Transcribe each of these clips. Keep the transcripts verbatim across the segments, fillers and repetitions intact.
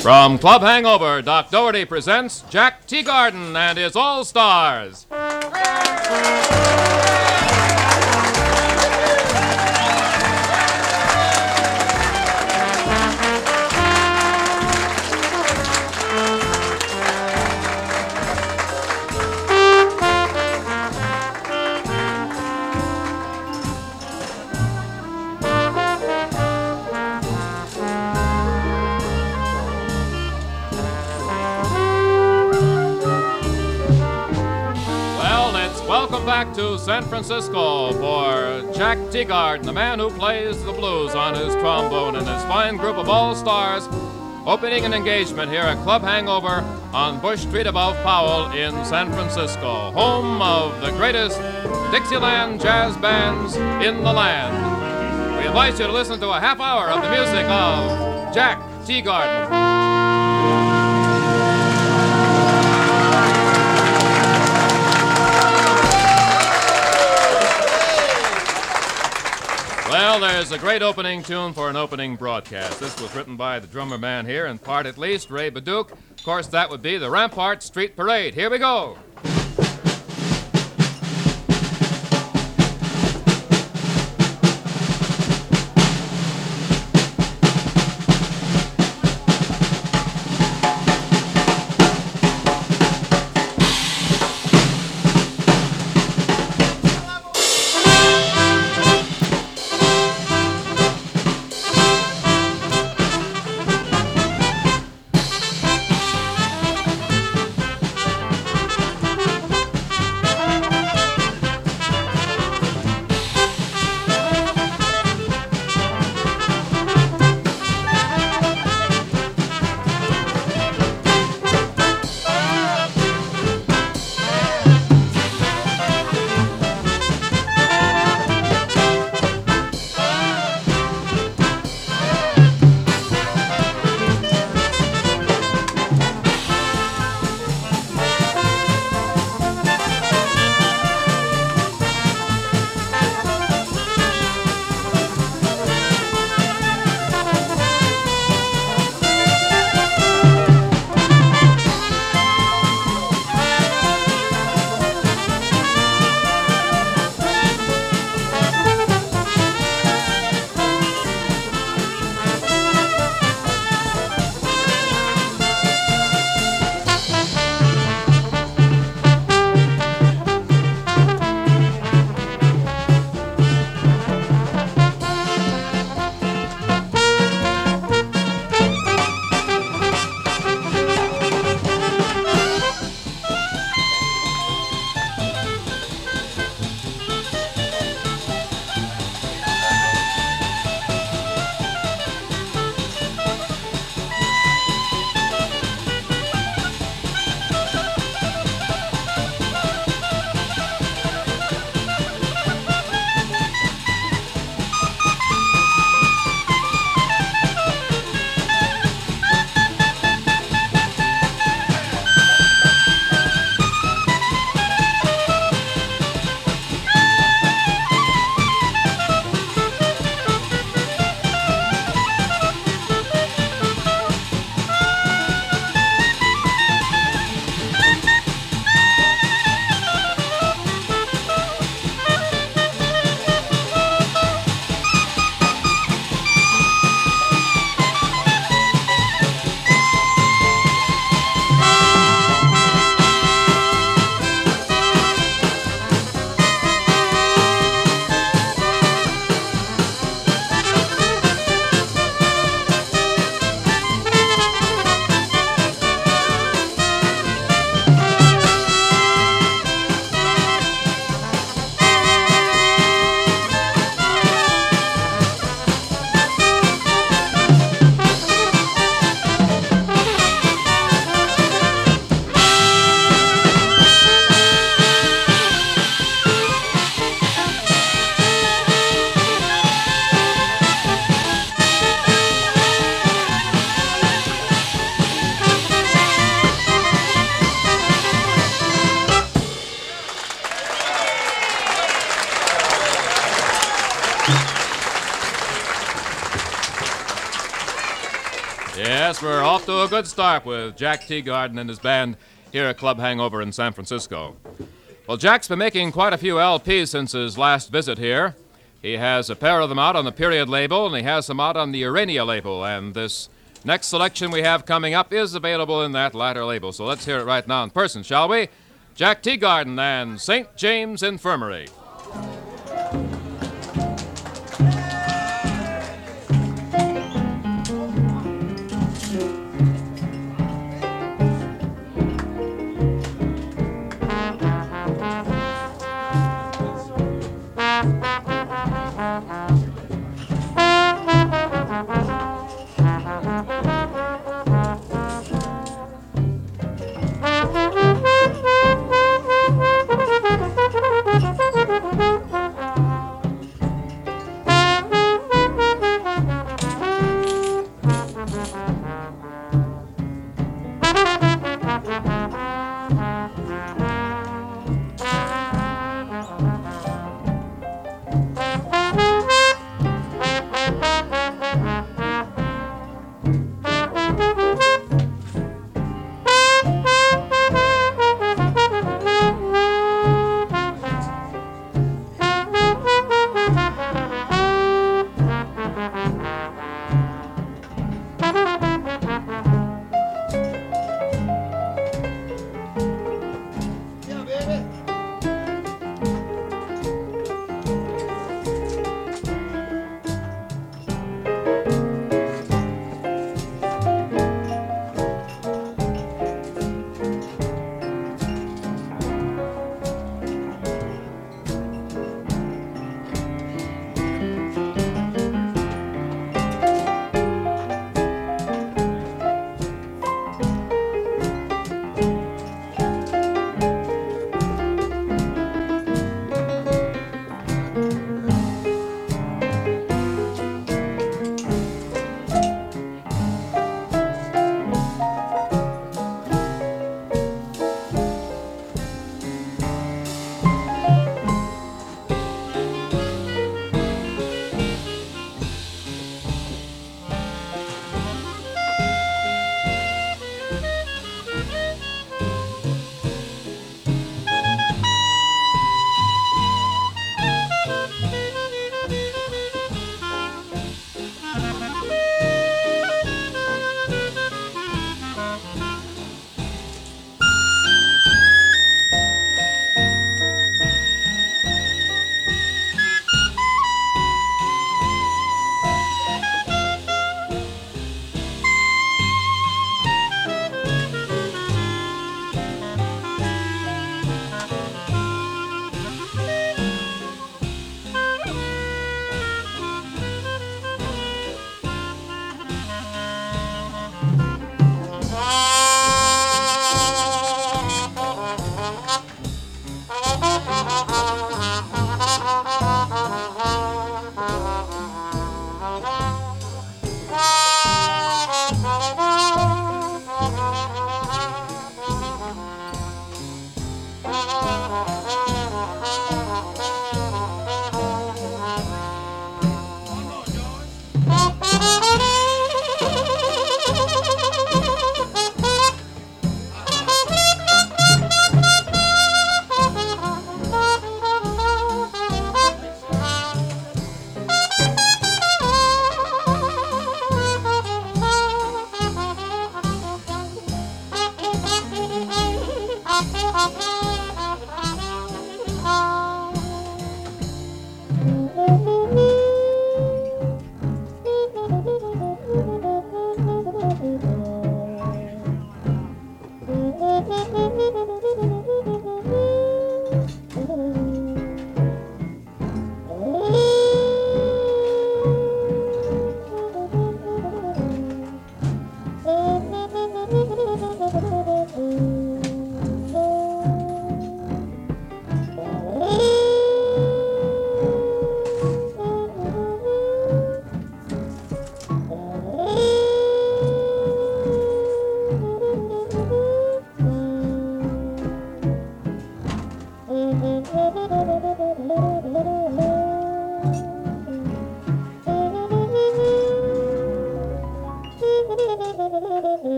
From Club Hangover, Doc Doherty presents Jack Teagarden and his All-Stars. Welcome back to San Francisco for Jack Teagarden, the man who plays the blues on his trombone and his fine group of all-stars, opening an engagement here at Club Hangover on Bush Street above Powell in San Francisco, home of the greatest Dixieland jazz bands in the land. We invite you to listen to a half hour of the music of Jack Teagarden. Well, there's a great opening tune for an opening broadcast. This was written by the drummer man here, in part at least, Ray Baduch. Of course, that would be the Rampart Street Parade. Here we go. yes, we're off to a good start with Jack Teagarden and his band here at Club Hangover in San Francisco. Well, Jack's been making quite a few L Ps since his last visit here. He has a pair of them out on the Period label, and he has them out on the Urania label, and this next selection we have coming up is available in that latter label. So let's hear it right now in person, shall we? Jack Teagarden and Saint James Infirmary.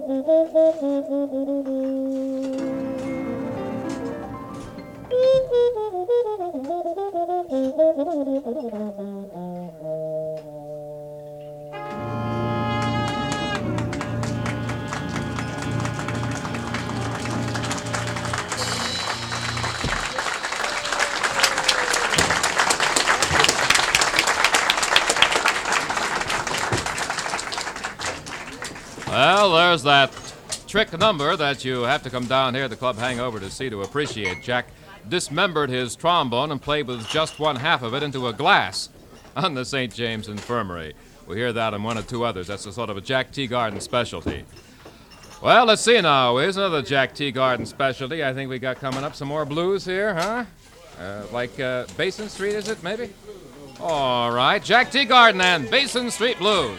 Well, there's that trick number that you have to come down here at the Club Hangover to see to appreciate. Jack dismembered his trombone and played with just one half of it into a glass on the Saint James Infirmary. We hear that in one or two others. That's a sort of a Jack Teagarden specialty. Well, let's see now. Here's another Jack Teagarden specialty. I think we got coming up some more blues here, huh? Uh, like uh, Basin Street, is it, maybe? All right, Jack Teagarden and Basin Street Blues.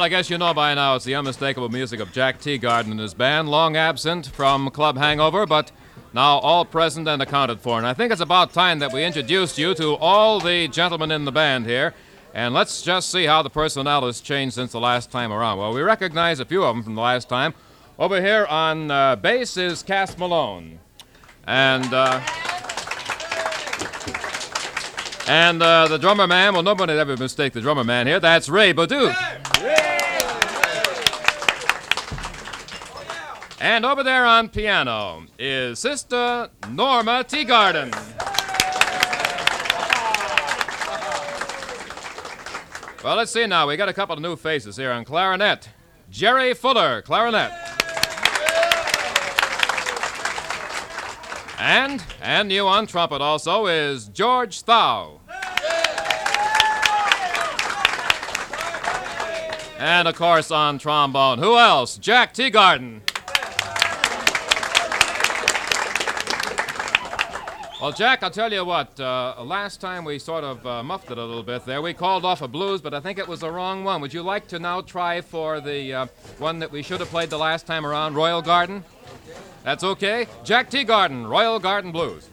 I guess you know by now it's the unmistakable music of Jack Teagarden and his band, long absent from Club Hangover, but now all present and accounted for. And I think it's about time that we introduced you to all the gentlemen in the band here. And let's just see how the personnel has changed since the last time around. Well, we recognize a few of them from the last time. Over here on uh, bass is Cass Malone. And... Uh, And uh, the drummer man, well, nobody would ever mistake the drummer man here. That's Ray Bauduc. And over there on piano is Sister Norma Teagarden. Well, let's see now. We got a couple of new faces here on clarinet. Jerry Fuller, clarinet. And, and new on trumpet also is George Thau. And, of course, on trombone, who else? Jack Teagarden. Well, Jack, I'll tell you what, uh, last time we sort of uh, muffed it a little bit there. We called off a blues, but I think it was the wrong one. Would you like to now try for the uh, one that we should have played the last time around, Royal Garden? That's okay. Jack Teagarden, Royal Garden Blues.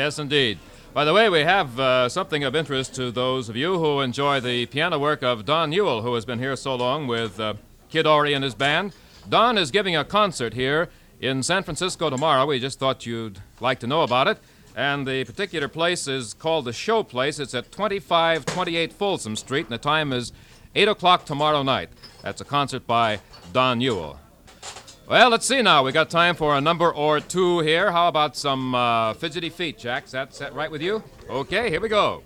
Yes, indeed. By the way, we have uh, something of interest to those of you who enjoy the piano work of Don Newell, who has been here so long with uh, Kid Ory and his band. Don is giving a concert here in San Francisco tomorrow. We just thought you'd like to know about it. And the particular place is called the Show Place. It's at twenty-five twenty-eight Folsom Street, and the time is eight o'clock tomorrow night. That's a concert by Don Newell. Well, let's see now. We got time for a number or two here. How about some uh, fidgety feet, Jack? Is that, is that right with you? Okay, here we go.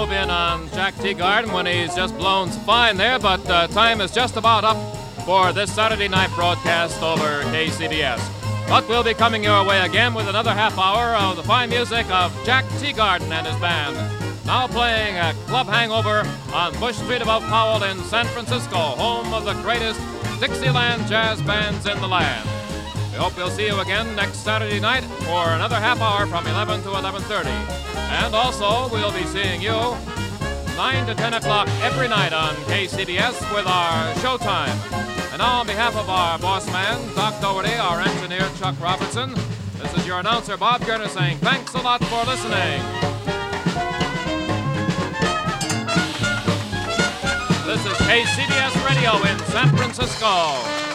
hove in on Jack Teagarden when he's just blown fine there, but uh, time is just about up for this Saturday night broadcast over K C B S. But we'll be coming your way again with another half hour of the fine music of Jack Teagarden and his band. Now playing a Club Hangover on Bush Street above Powell in San Francisco, home of the greatest Dixieland jazz bands in the land. We hope we'll see you again next Saturday night for another half hour from eleven to eleven thirty. And also, we'll be seeing you nine to ten o'clock every night on K C B S with our Showtime. And now on behalf of our boss man, Doc Doherty, our engineer, Chuck Robertson, this is your announcer, Bob Gerner, saying thanks a lot for listening. This is K C B S Radio in San Francisco.